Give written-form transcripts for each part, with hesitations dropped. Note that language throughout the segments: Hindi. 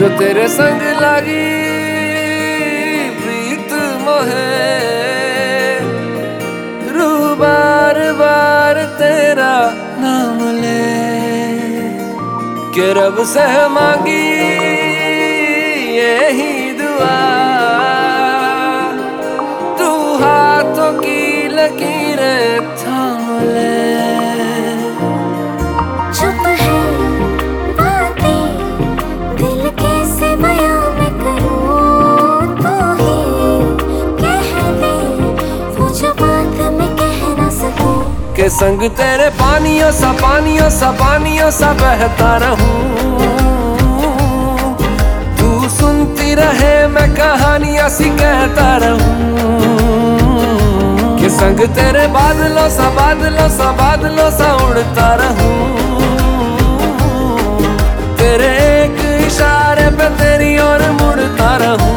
जो तेरे संग लगी प्रीत मोहे, रू बार बार तेरा नाम ले के रब से मांगी यही दुआ, तू हाथों की लकीरें थाम ले। चुप है बातें दिल कैसे बयां मैं करूं, तू ही कह दे वो जो बात मैं कह ना सकूं। के संग तेरे पानियों सा बहता रहूं, तू सुनती रहे मैं कहानियां सी कहता रहूं। के संग तेरे बादलों सा उड़ता रहूं, तेरे एक इशारे पे तेरी ओर मुड़ता रहूं।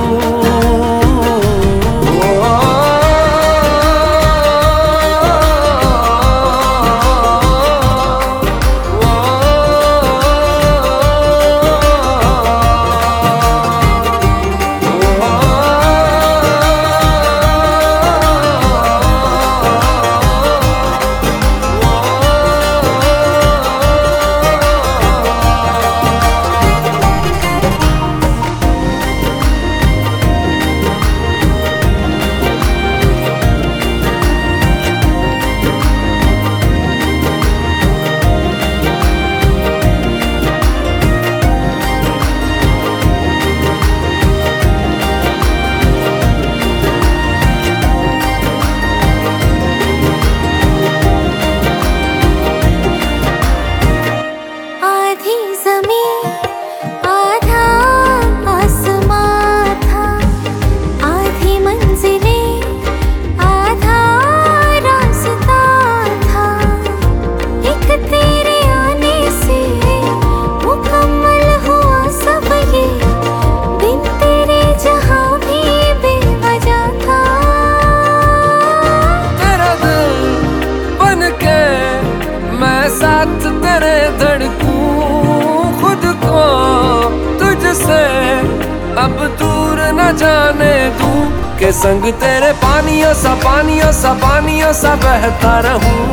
साथ तेरे धड़कूं खुद को तुझसे अब दूर न जाने दूं। के संग तेरे पानियों सा बहता रहूं,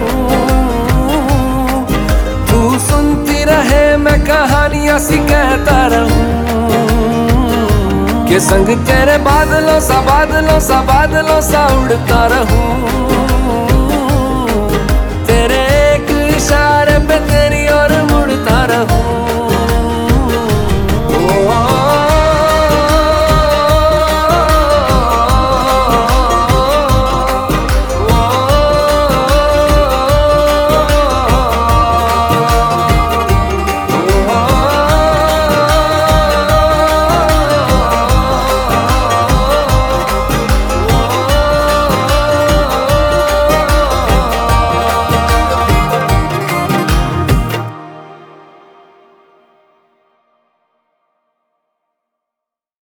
तू सुनती रहे मैं कहानियां सी कहता रहूं। के संग तेरे बादलों सा उड़ता रहूं, तेरे एक इशारे पे तेरी ओर मुड़ता रहूं।